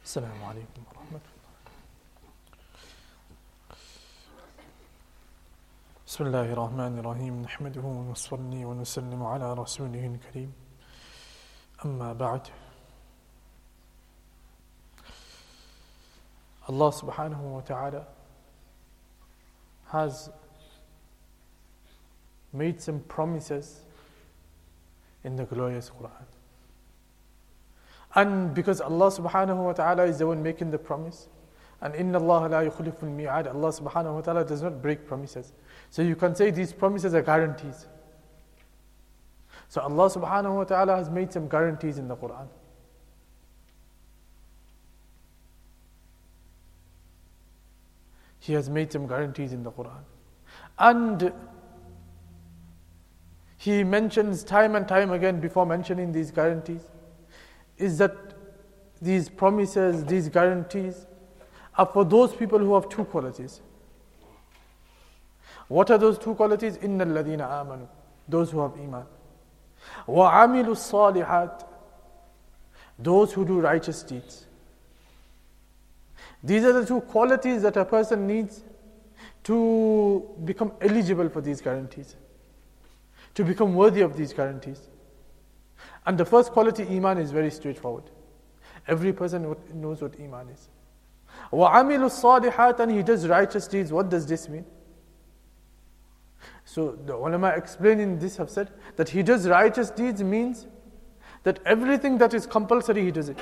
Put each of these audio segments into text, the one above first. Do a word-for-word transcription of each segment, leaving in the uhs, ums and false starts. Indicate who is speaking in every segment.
Speaker 1: السلام عليكم ورحمة الله. بسم الله الرحمن الرحيم نحمده ونصلي ونسلم على رسوله الكريم أما بعد. Allah subhanahu wa ta'ala has made some promises in the glorious Quran. And because Allah subhanahu wa ta'ala is the one making the promise, and inna Allah la yukhlifu al-mi'ad, Allah subhanahu wa ta'ala does not break promises. So you can say these promises are guarantees. So Allah subhanahu wa ta'ala has made some guarantees in the Quran. He has made some guarantees in the Quran. And He mentions time and time again before mentioning these guarantees, is that these promises, these guarantees are for those people who have two qualities. What are those two qualities? إِنَّ الَّذِينَ آمَنُوا, those who have iman. وَعَمِلُوا الصَّالِحَاتِ, those who do righteous deeds. These are the two qualities that a person needs to become eligible for these guarantees, to become worthy of these guarantees. And the first quality, iman, is very straightforward. Every person knows what iman is. وَعَمِلُوا الصَّالِحَاتِ, and he does righteous deeds. What does this mean? So the ulama explaining this have said that he does righteous deeds means that everything that is compulsory, he does it.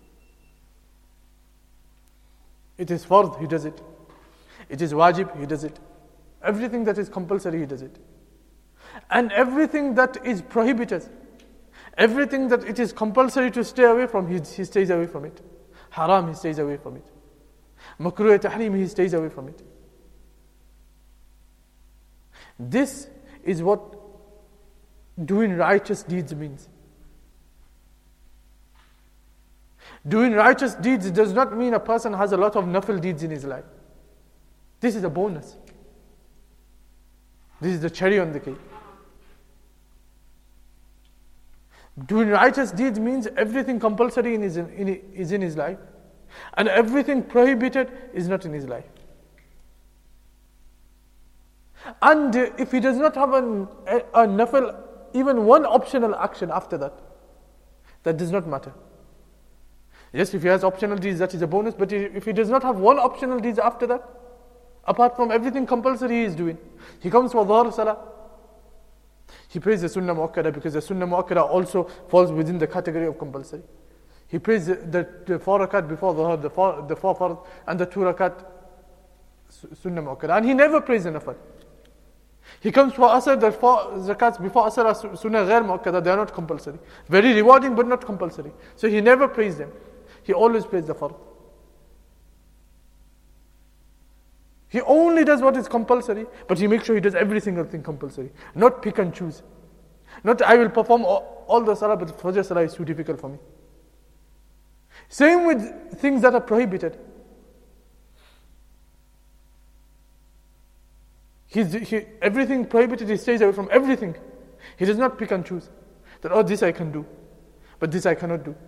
Speaker 1: It is fard, he does it. It is wajib, he does it. Everything that is compulsory, he does it. And everything that is prohibited, everything that it is compulsory to stay away from, he, he stays away from it. Haram, he stays away from it. Makruh tahrim, he stays away from it. This is what doing righteous deeds means. Doing righteous deeds does not mean a person has a lot of nafil deeds in his life. This is a bonus. This is the cherry on the cake. Doing righteous deeds means everything compulsory in his, in, is in his life, and everything prohibited is not in his life. And if he does not have an, a, a nafil, even one optional action after that, that does not matter. Yes, if he has optional deeds, that is a bonus, but if he does not have one optional deeds after that, apart from everything compulsory he is doing, he comes for dhuhr salah, he prays the sunnah muakkada, because the sunnah muakkada also falls within the category of compulsory. He prays the, the, the four rakat before dhuhr, the four, the four fard, and the two rakat sunnah muakkada, and he never prays the nafil. He comes for asr, the four zakats before asr are sunnah ghair muakkada, they are not compulsory. Very rewarding but not compulsory. So he never prays them. He always prays the fard. He only does what is compulsory, but he makes sure he does every single thing compulsory. Not pick and choose. Not I will perform all, all the salah, but fajr salah is too difficult for me. Same with things that are prohibited. He's, he, everything prohibited, he stays away from everything. He does not pick and choose. That, oh, this I can do, but this I cannot do.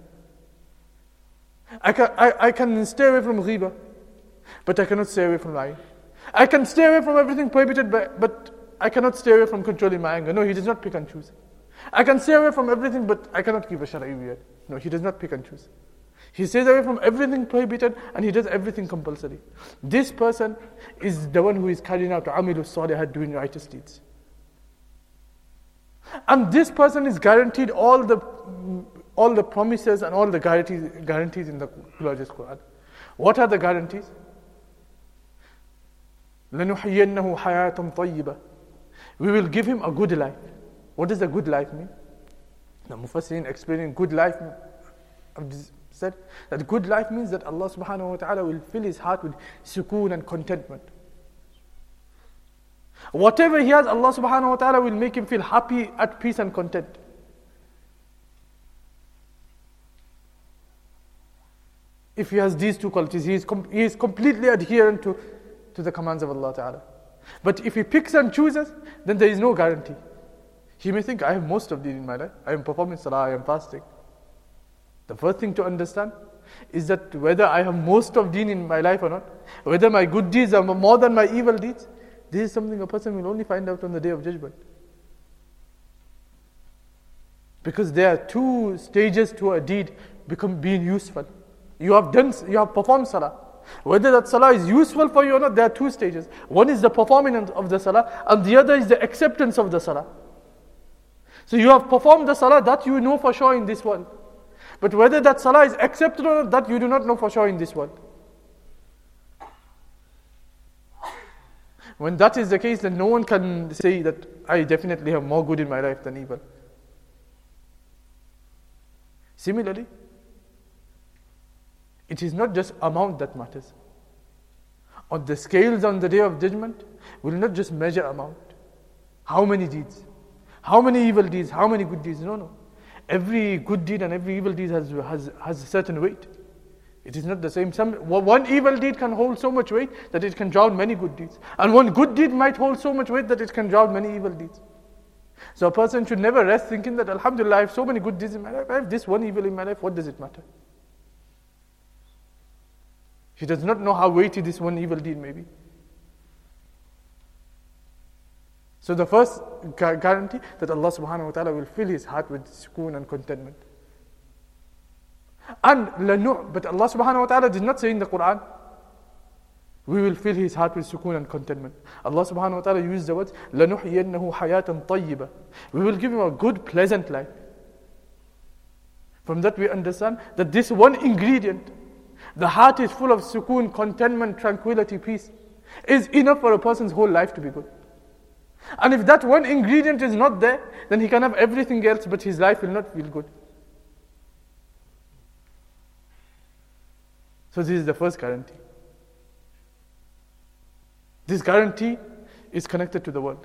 Speaker 1: I can, I, I can stay away from ghiba, but I cannot stay away from lying. I can stay away from everything prohibited, but, but I cannot stay away from controlling my anger. No, he does not pick and choose. I can stay away from everything, but I cannot give a shara'i wiyad. No, he does not pick and choose. He stays away from everything prohibited, and he does everything compulsory. This person is the one who is carrying out amilu salihat, doing righteous deeds. And this person is guaranteed all the all the promises and all the guarantees, guarantees in the glorious Quran. What are the guarantees? لَنُحْيِيَنَّهُ حَيَاةً طَيِّبَةً, we will give him a good life. What does a good life mean? The Mufassirin explaining good life said that good life means that Allah subhanahu wa ta'ala will fill his heart with sukoon and contentment. Whatever he has, Allah subhanahu wa ta'ala will make him feel happy, at peace and content. If he has these two qualities, he is, com- he is completely adherent to, to the commands of Allah ta'ala. But if he picks and chooses, then there is no guarantee. He may think, I have most of these in my life. I am performing salah, I am fasting. The first thing to understand is that whether I have most of deen in my life or not, whether my good deeds are more than my evil deeds, this is something a person will only find out on the Day of Judgment. Because there are two stages to a deed become being useful. You have done, you have performed salah. Whether that salah is useful for you or not, there are two stages. One is the performance of the salah, and the other is the acceptance of the salah. So you have performed the salah, that you know for sure in this world. But whether that salah is accepted or not, that you do not know for sure in this world. When that is the case, then no one can say that I definitely have more good in my life than evil. Similarly, it is not just amount that matters. On the scales on the Day of Judgment, will not just measure amount. How many deeds? How many evil deeds? How many good deeds? No, no. Every good deed and every evil deed has, has, has a certain weight. It is not the same. Some, one evil deed can hold so much weight that it can drown many good deeds. And one good deed might hold so much weight that it can drown many evil deeds. So a person should never rest thinking that, Alhamdulillah, I have so many good deeds in my life. I have this one evil in my life. What does it matter? He does not know how weighty this one evil deed may be. So the first gu- guarantee that Allah subhanahu wa ta'ala will fill his heart with sukoon and contentment. And لَنُعْ But Allah subhanahu wa ta'ala did not say in the Quran, we will fill his heart with sukoon and contentment. Allah subhanahu wa ta'ala used the words, لَنُحْيَنَّهُ حَيَاةً طَيِّبًا We will give him a good, pleasant life. From that we understand that this one ingredient, the heart is full of sukoon, contentment, tranquility, peace, is enough for a person's whole life to be good. And if that one ingredient is not there, then he can have everything else, but his life will not feel good. So this is the first guarantee. This guarantee is connected to the world.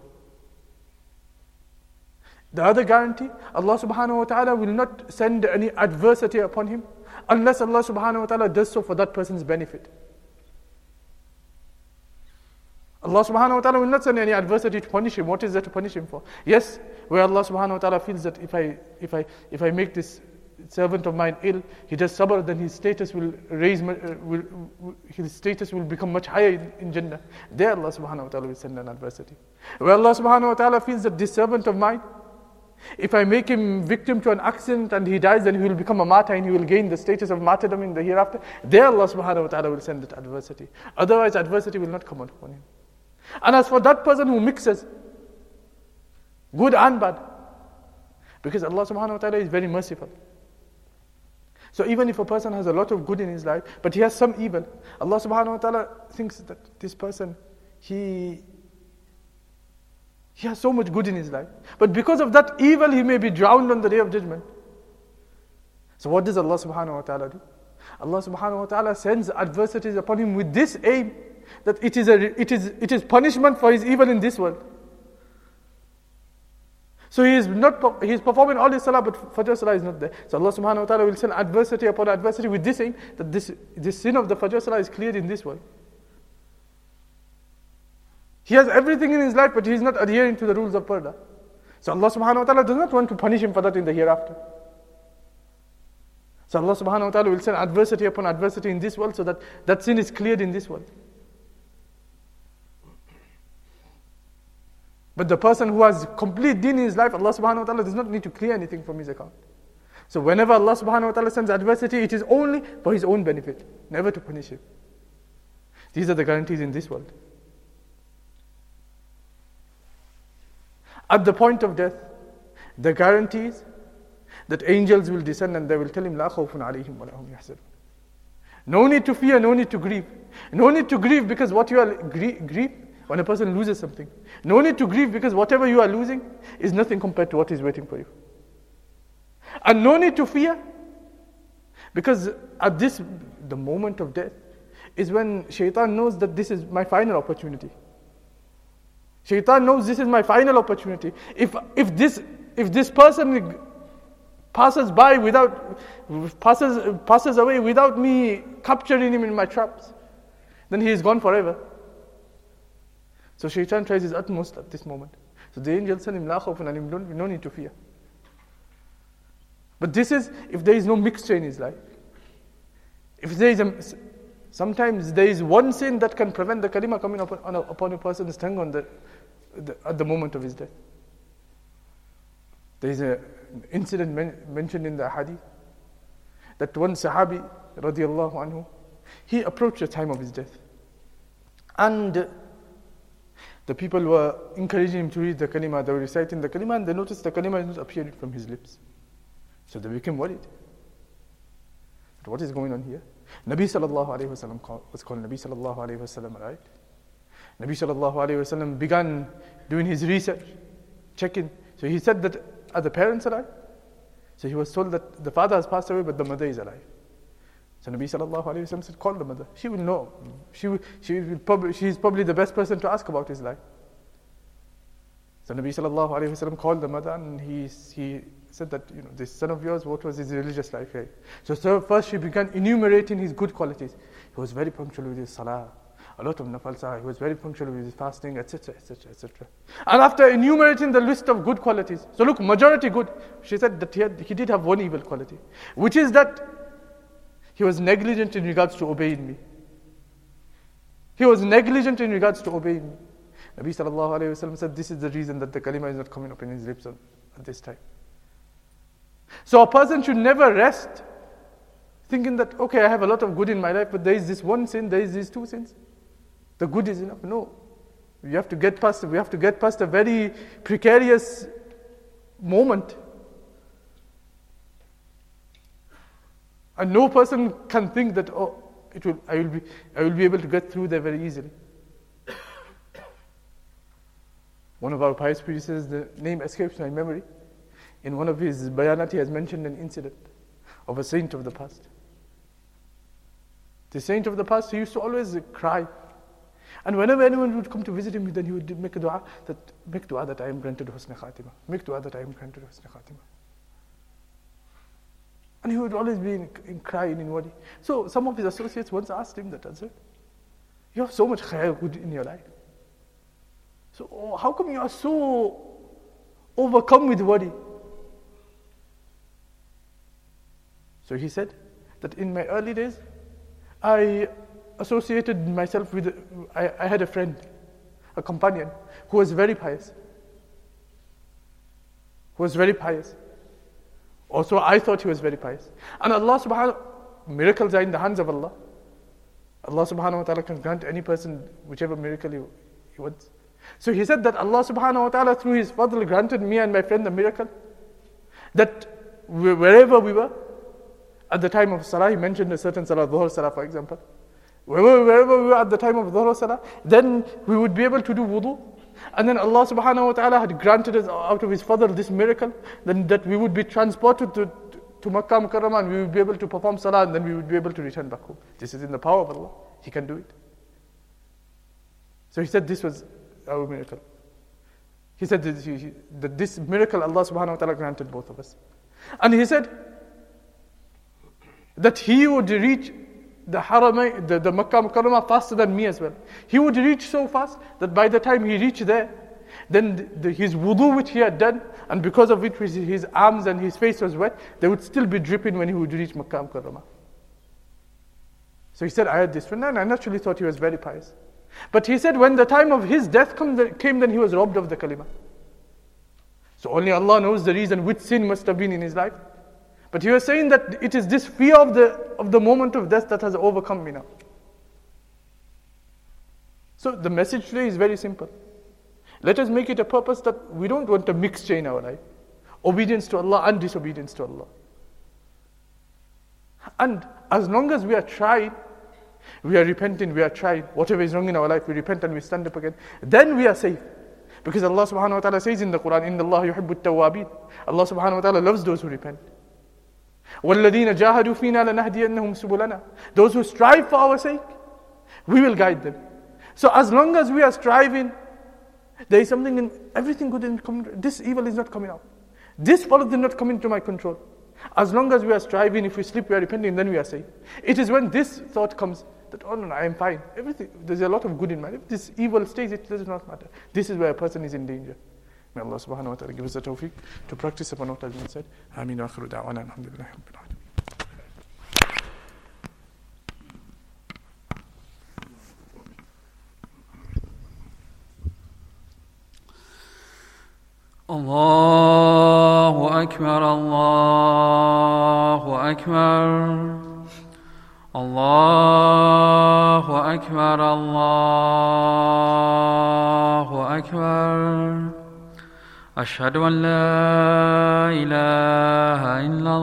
Speaker 1: The other guarantee, Allah subhanahu wa ta'ala will not send any adversity upon him unless Allah subhanahu wa ta'ala does so for that person's benefit. Allah subhanahu wa ta'ala will not send any adversity to punish him. What is there to punish him for? Yes, where Allah subhanahu wa ta'ala feels that if I if I if I make this servant of mine ill, he does sabr, then his status will raise, uh, will, will his status will become much higher in, in Jannah. There Allah subhanahu wa ta'ala will send an adversity. Where Allah subhanahu wa ta'ala feels that this servant of mine, if I make him victim to an accident and he dies, then he will become a martyr and he will gain the status of martyrdom in the hereafter. There Allah subhanahu wa ta'ala will send that adversity. Otherwise adversity will not come upon him. And as for that person who mixes good and bad, because Allah subhanahu wa ta'ala is very merciful. So even if a person has a lot of good in his life, but he has some evil, Allah subhanahu wa ta'ala thinks that this person, he he has so much good in his life. But because of that evil, he may be drowned on the Day of Judgment. So what does Allah subhanahu wa ta'ala do? Allah subhanahu wa ta'ala sends adversities upon him with this aim, that it is a it is it is punishment for his evil in this world. So he is not he is performing all his salah, but Fajr salah is not there. So Allah subhanahu wa ta'ala will send adversity upon adversity with this aim, that this this sin of the Fajr salah is cleared in this world. He has everything in his life, but he is not adhering to the rules of Parda. So Allah subhanahu wa ta'ala does not want to punish him for that in the hereafter. So Allah subhanahu wa ta'ala will send adversity upon adversity in this world, so that that sin is cleared in this world. But the person who has complete deen in his life, Allah subhanahu wa ta'ala does not need to clear anything from his account. So whenever Allah subhanahu wa ta'ala sends adversity, it is only for his own benefit, never to punish him. These are the guarantees in this world. At the point of death, the guarantees that angels will descend and they will tell him, La khawfun alayhim wa lahum yahzanun. No need to fear, no need to grieve. No need to grieve because what you are grie- grieve when a person loses something. No need to grieve because whatever you are losing is nothing compared to what is waiting for you. And no need to fear because at this, the moment of death, is when shaitan knows that this is my final opportunity. Shaitan knows this is my final opportunity. If if this if this person passes by without passes passes away without me capturing him in my traps, then he is gone forever. So Shaitan tries his utmost at this moment. So the angels send him, La khawfun alayhim, don't no need to fear. But this is if there is no mixture in his life. If there is a, sometimes there is one sin that can prevent the kalima coming upon, on a, upon a person's tongue on the, the, at the moment of his death. There is an incident men, mentioned in the hadith that one Sahabi, radiallahu anhu, he approached the time of his death. And the people were encouraging him to read the kalima, they were reciting the kalima, and they noticed the kalima is not appearing from his lips. So they became worried. But what is going on here? Nabi sallallahu alayhi wa sallam call, was called Nabi sallallahu alayhi wa sallam, right? Nabi sallallahu alayhi wa sallam began doing his research, checking. So he said that, are the parents alive? So he was told that the father has passed away, but the mother is alive. So Nabi sallallahu alayhi wa sallam said, call the mother. She will know. She will, she will probably, she is probably the best person to ask about his life. So Nabi sallallahu alayhi wa sallam called the mother, and he, he said that, you know, this son of yours, what was his religious life? Right? So, so first she began enumerating his good qualities. He was very punctual with his salah, a lot of nafal salah, he was very punctual with his fasting, et cetera, et cetera, et cetera. And after enumerating the list of good qualities, so look, majority good, she said that he, had, he did have one evil quality, which is that he was negligent in regards to obeying me. He was negligent in regards to obeying me. Nabi sallallahu alayhi wa sallam said, this is the reason that the kalima is not coming up in his lips at this time. So a person should never rest thinking that, okay, I have a lot of good in my life, but there is this one sin, there is these two sins. The good is enough. No. We have to get past, we have to get past a very precarious moment. And no person can think that, oh, it will, I will be, I will be able to get through there very easily. One of our pious predecessors, the name escapes my memory. In one of his bayanat, he has mentioned an incident of a saint of the past. The saint of the past, he used to always cry. And whenever anyone would come to visit him, then he would make a dua that, make dua that I am granted husn khatima. Make dua that I am granted husn khatima. And he would always be in, in crying, in worry. So some of his associates once asked him that, Hazrat, you have so much khair, good in your life. So oh, how come you are so overcome with worry? So he said that in my early days, I associated myself with, I, I had a friend, a companion, who was very pious. Who was very pious. Also, I thought he was very pious. And Allah subhanahu, miracles are in the hands of Allah. Allah subhanahu wa ta'ala can grant any person whichever miracle he, he wants. So he said that Allah subhanahu wa ta'ala through his fadl granted me and my friend a miracle. That wherever we were, at the time of salah, he mentioned a certain salah, dhuhr salah for example. Wherever, wherever we were at the time of dhuhr salah, then we would be able to do wudu. And then Allah subhanahu wa ta'ala had granted us out of his fadl this miracle, then that we would be transported to, to, to Makkah Mukarramah, and we would be able to perform salah, and then we would be able to return back home. This is in the power of Allah. He can do it. So he said this was our miracle. He said that, he, that this miracle Allah subhanahu wa ta'ala granted both of us. And he said that he would reach the Haramay, the, the Makkah Mukarramah faster than me as well. He would reach so fast that by the time he reached there, then the, the, his wudu which he had done, and because of which his, his arms and his face was wet, they would still be dripping when he would reach Makkah Mukarramah. So he said, I had this friend, and I naturally thought he was very pious. But he said when the time of his death came, then he was robbed of the kalima. So only Allah knows the reason which sin must have been in his life. But he was saying that it is this fear of the, of the moment of death that has overcome me now. So the message today is very simple. Let us make it a purpose that we don't want a mixture in our life. Obedience to Allah and disobedience to Allah. And as long as we are trying, we are repenting, we are trying, whatever is wrong in our life, we repent and we stand up again, then we are safe. Because Allah subhanahu wa ta'ala says in the Quran, إِنَّ اللَّهَ يُحِبُّ التَّوَّابِينَ. Allah subhanahu wa ta'ala loves those who repent. وَالَّذِينَ جَاهَدُوا فِينَا لَنَهْدِيَنَّهُمْ سُبُلَنَا. Those who strive for our sake, we will guide them. So as long as we are striving, there is something in everything good in coming. This evil is not coming out. This fault is not coming to my control. As long as we are striving, if we sleep, we are repenting, then we are safe. It is when this thought comes that, oh no, no, I am fine. Everything, there's a lot of good in my life. This evil stays, it does not matter. This is where a person is in danger. May Allah subhanahu wa ta'ala give us the tawfiq to practice upon what has been said. Ameen wa akhiru da'wana alhamdulillahi rabbil alamin.
Speaker 2: الله أكبر الله أكبر الله أكبر الله أكبر أشهد أن لا إله إلا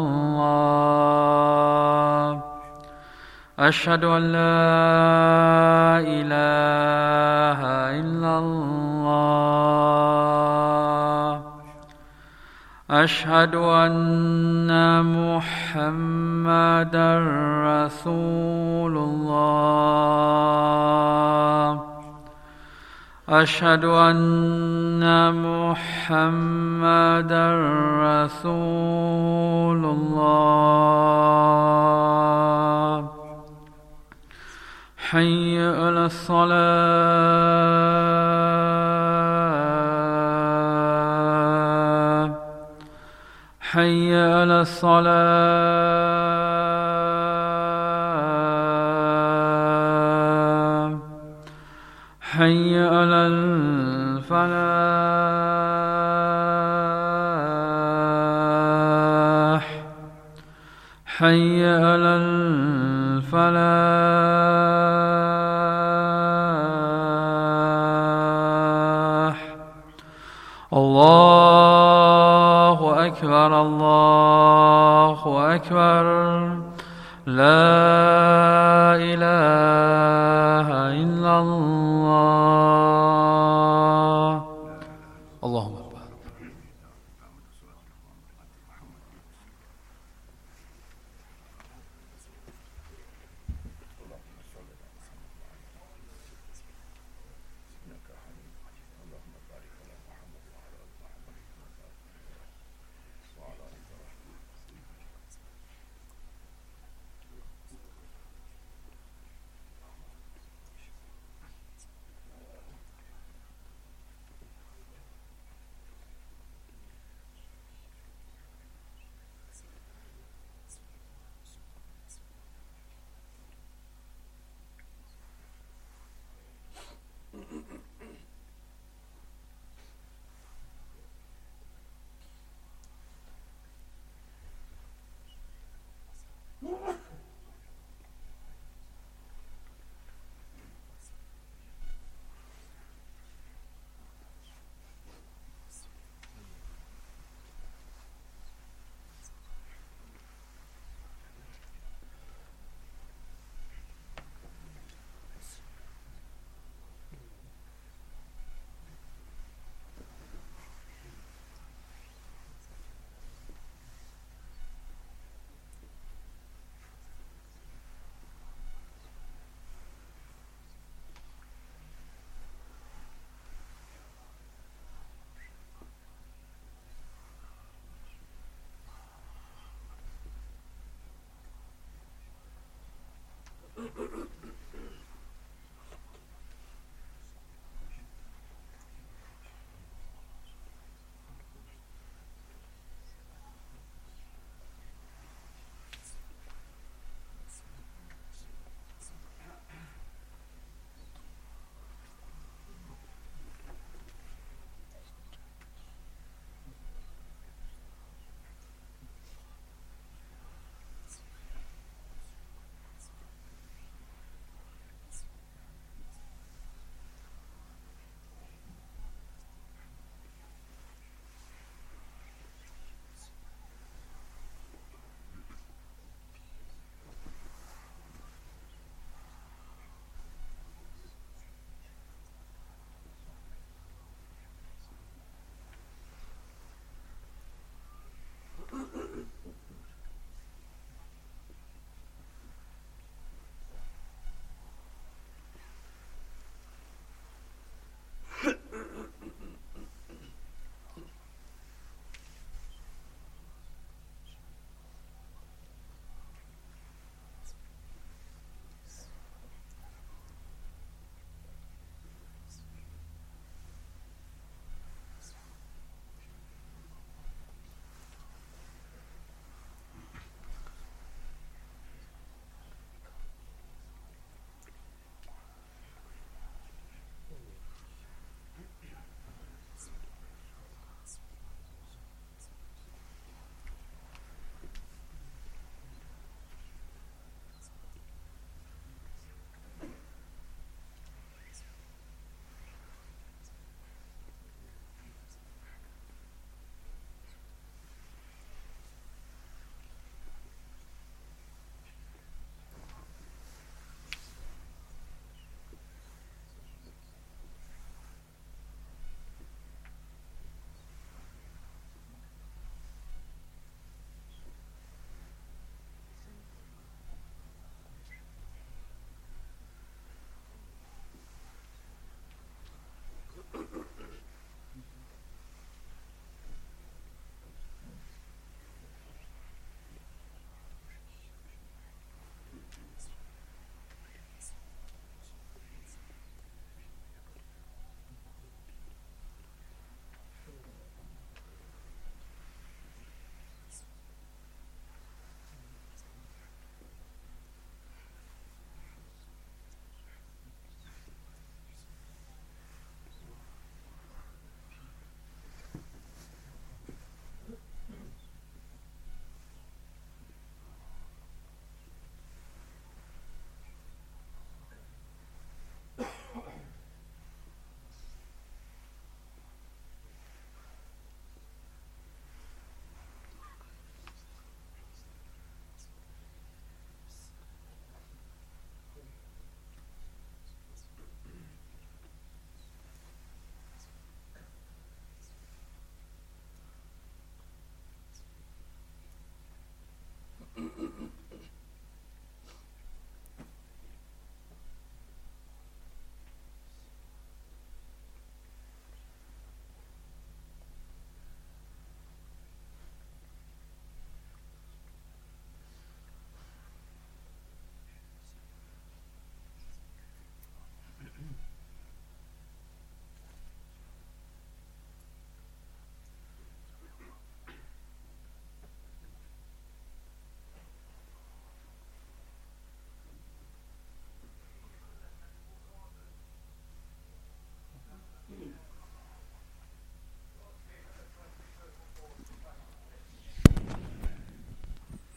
Speaker 2: الله أشهد أن لا إله إلا الله أشهد أن محمدًا رسول الله أشهد أن محمدًا رسول الله حي على الصلاة حي على الصلاة حي على الفلاح حي على الفلاح الله أكبر الله أكبر لا إله إلا الله اللهم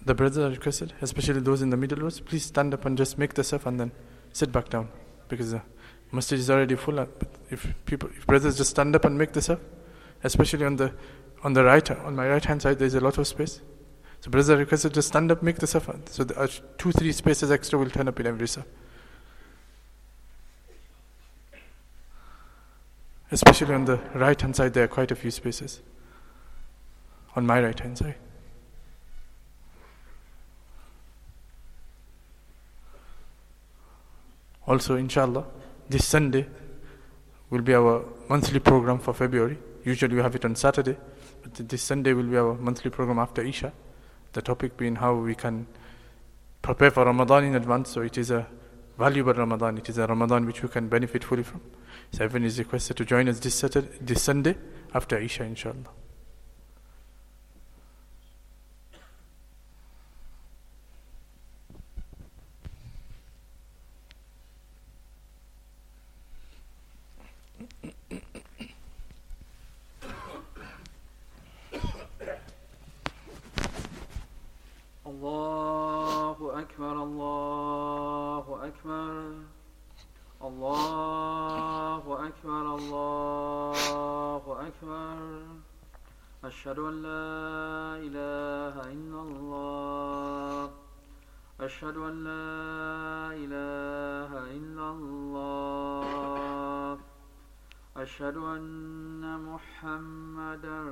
Speaker 1: The brothers are requested, especially those in the middle rows, please stand up and just make the saf and then sit back down, because the masjid is already full. But if people, if brothers just stand up and make the saf, especially on the on the right, on my right hand side, there is a lot of space. So brothers are requested to stand up, make the saf. So there are two, three spaces extra will turn up in every saf. Especially on the right hand side, there are quite a few spaces. On my right hand side. Also, inshallah, this Sunday will be our monthly program for February. Usually we have it on Saturday, but this Sunday will be our monthly program after Isha. The topic being how we can prepare for Ramadan in advance, so it is a valuable Ramadan. It is a Ramadan which we can benefit fully from. So everyone is requested to join us this Saturday, this Sunday after Isha, inshallah.
Speaker 2: Allahu Akbar, Allahu Akbar, Allahu Akbar, Allahu Akbar. Ashhadu an la ilaha illallah. Ashhadu an la ilaha illallah. Ashhadu anna Muhammadan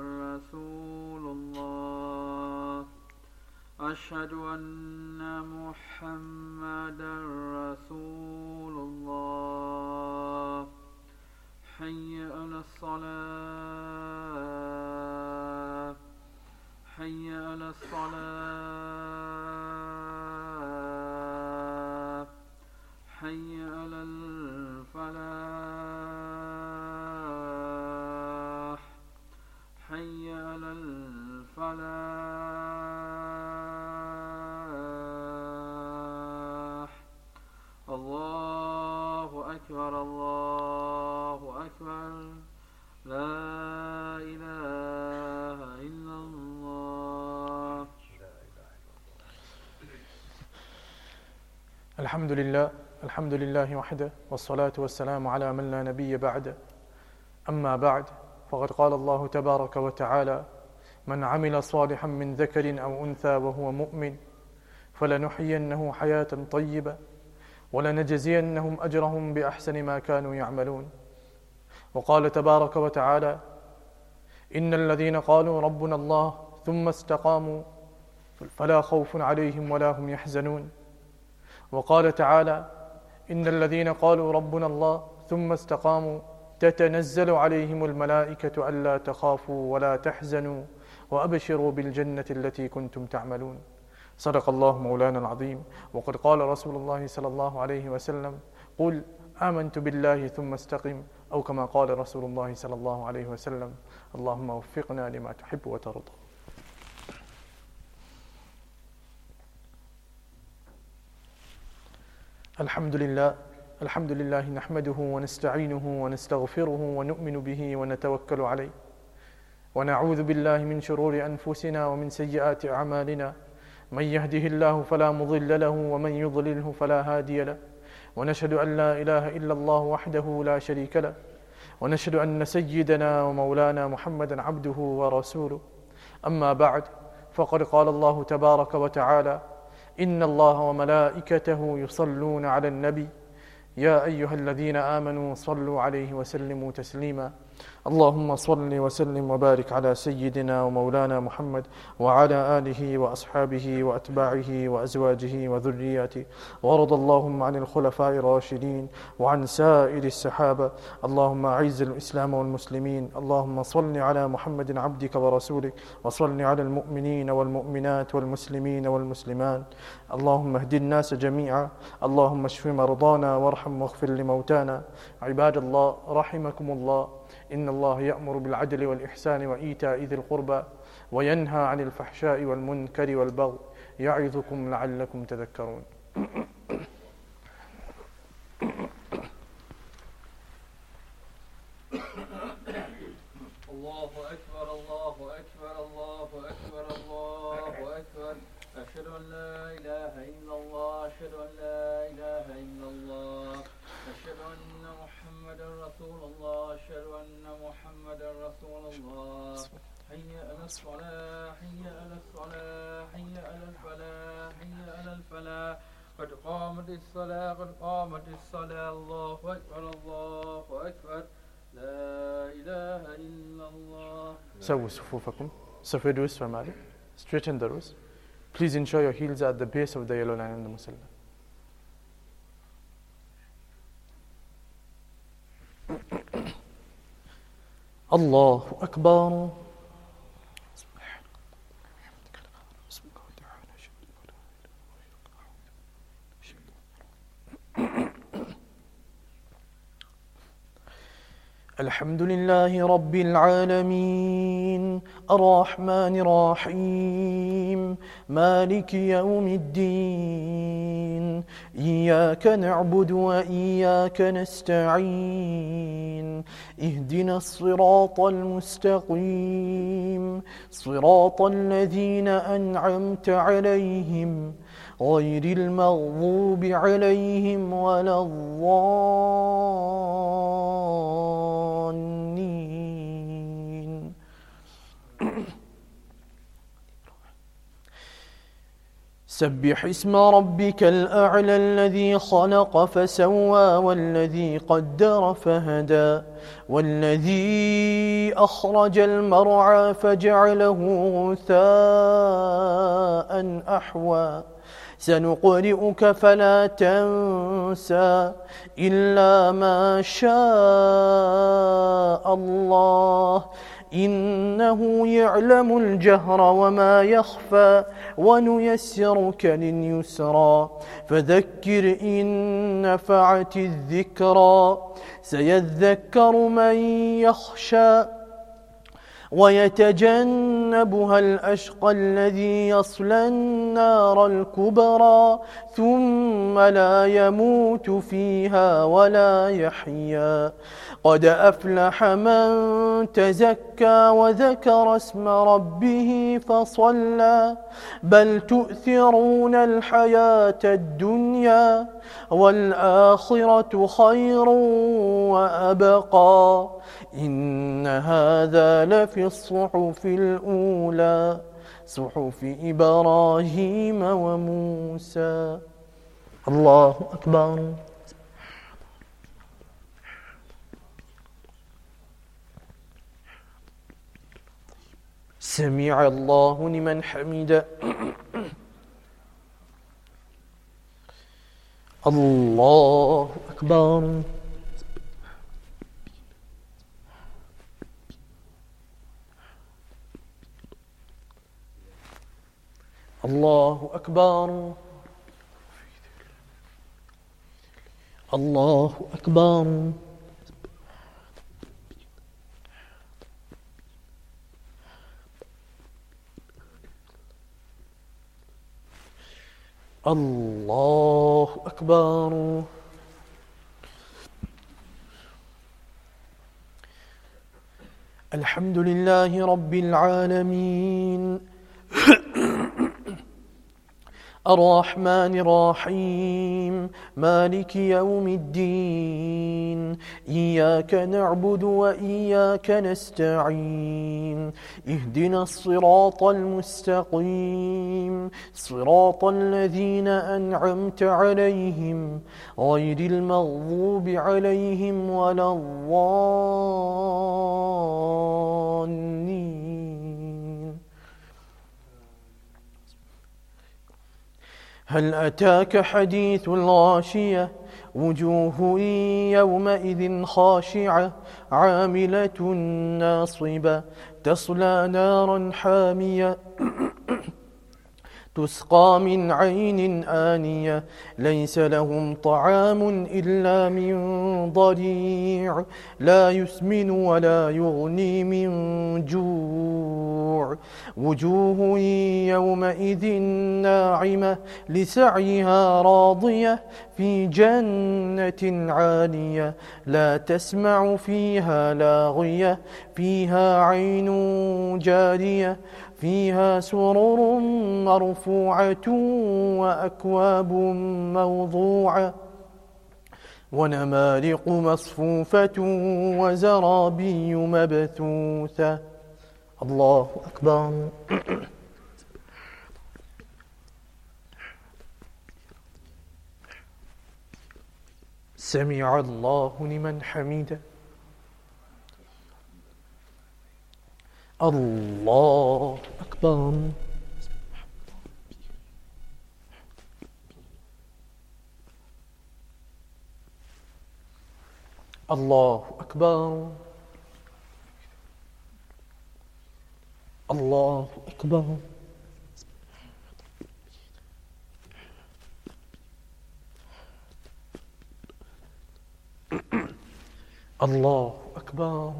Speaker 2: Rasulullah. أشهد أن محمدا رسول الله. حي على الصلاة، حي على الصلاة، حي على الفلاح، حي على الفلاح. الله أكبر، الله أكبر، لا إله إلا الله.
Speaker 1: الحمد لله، الحمد لله وحده، والصلاة والسلام على من لا نبي بعده. أما بعد، فقد قال الله تبارك وتعالى: من عمل صالحا من ذكر أو أنثى وهو مؤمن فلنحيينه حياة طيبة ولنجزينهم أجرهم بأحسن ما كانوا يعملون. وقال تبارك وتعالى: إن الذين قالوا ربنا الله ثم استقاموا فلا خوف عليهم ولا هم يحزنون. وقال تعالى: إن الذين قالوا ربنا الله ثم استقاموا تتنزل عليهم الملائكة ألا تخافوا ولا تحزنوا وأبشروا بالجنة التي كنتم تعملون. صدق الله مولانا العظيم. وقد قال رسول الله صلى الله عليه وسلم: قل آمنت بالله ثم استقم، أو كما قال رسول الله صلى الله عليه وسلم: اللهم وفقنا لما تحب وترضى. الحمد لله، الحمد لله نحمده ونستعينه ونستغفره ونؤمن به ونتوكل عليه، ونعوذ بالله من شرور أنفسنا ومن سيئات أعمالنا. من يهده الله فلا مضل له ومن يضلله فلا هادي له، ونشهد أن لا إله إلا الله وحده لا شريك له، ونشهد أن سيدنا ومولانا محمدا عبده ورسوله. أما بعد، فقد قال الله تبارك وتعالى: إن الله وملائكته يصلون على النبي يا أيها الذين آمنوا صلوا عليه وسلموا تسليما. اللهم صل وسلم وبارك على سيدنا ومولانا محمد وعلى آله وأصحابه وأتباعه وأزواجه وذرياته، ورضى اللهم عن الخلفاء الراشدين وعن سائر الصحابة. اللهم أعز الإسلام والمسلمين. اللهم صل على محمد عبدك ورسولك، وصل على المؤمنين والمؤمنات والمسلمين والمسلمات. اللهم اهد الناس جميعا. اللهم اشف مرضانا وارحم واغفر لموتانا. عباد الله، رحمكم الله، إن الله يأمر بالعدل والإحسان وإيتاء ذي القربى وينهى عن الفحشاء والمنكر والبغي يعظكم لعلكم تذكرون.
Speaker 2: الله أكبر، الله أكبر، الله أكبر، الله أكبر. أشهد أن لا إله إلا الله أشهد أن لا إله إلا الله أشهد أن محمدا رسول الله أشهد أن محمدا رسول الله حي على الصلاة حي على الصلاة حي على الفلاح حي على الفلاح قد قامت الصلاة قد قامت الصلاة الله أكبر الله أكبر لا إله إلا الله.
Speaker 1: سووا صفوفكم. سفدوا اسفل. Straighten the rows. Please ensure your heels are at the base of the yellow line in the musalla. Allahu Akbar. الحمد لله رب العالمين الرحمن الرحيم مالك يوم الدين إياك نعبد وإياك نستعين اهدنا الصراط المستقيم صراط الذين أنعمت عليهم غير المغضوب عليهم ولا الضالين. سبح اسم ربك الأعلى الذي خلق فسوى والذي قدر فهدى والذي أخرج المرعى فجعله غثاء أحوى سنقرئك فلا تنسى إلا ما شاء الله إنه يعلم الجهر وما يخفى ونيسرك لليسرى فذكر إن نفعت الذكرى سيذكر من يخشى ويتجنبها الأشقى الذي يصلى النار الكبرى ثم لا يموت فيها ولا يحيا قد أفلح من تزكى وذكر اسم ربه فصلى بل تؤثرون الحياة الدنيا والآخرة خير وأبقى إن هذا لفي الصحف الأولى صحف إبراهيم وموسى. الله أكبر. سمع الله لمن حمده. الله أكبر. الله أكبر. الله أكبر. الله أكبر. الحمد لله رب العالمين الرحمن الرحيم مالك يوم الدين إياك نعبد وإياك نستعين اهدنا الصراط المستقيم صراط الذين أنعمت عليهم غير المغضوب عليهم ولا الضالين. هل أتاك حديث الغاشية وجوه يومئذ خاشعة عاملة ناصبة تصلى نارا حامية تسقى من عين آنية ليس لهم طعام إلا من ضريع لا يسمن ولا يغني من جوع وجوه يومئذ ناعمة لسعيها راضية في جنة عالية لا تسمع فيها لاغية فيها عين جارية فيها سرر مرفوعة وأكواب موضوعة ونمارق مصفوفة وزرابي مبثوثة. الله أكبر. سمع الله لمن حمده. الله أكبر. الله أكبر. الله أكبر. الله أكبر.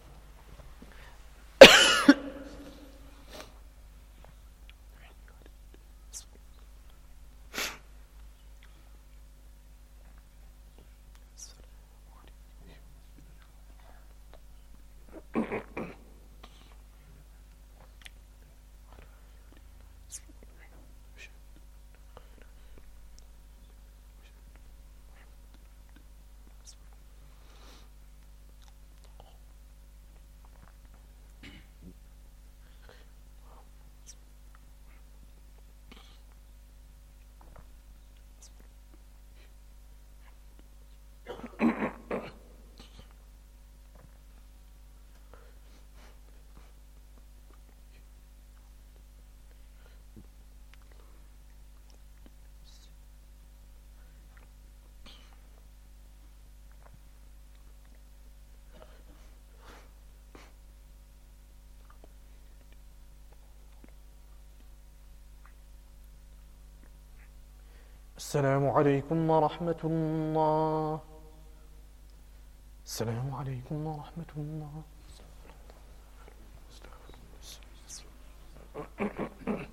Speaker 1: السلام عليكم ورحمة الله. السلام عليكم ورحمة الله.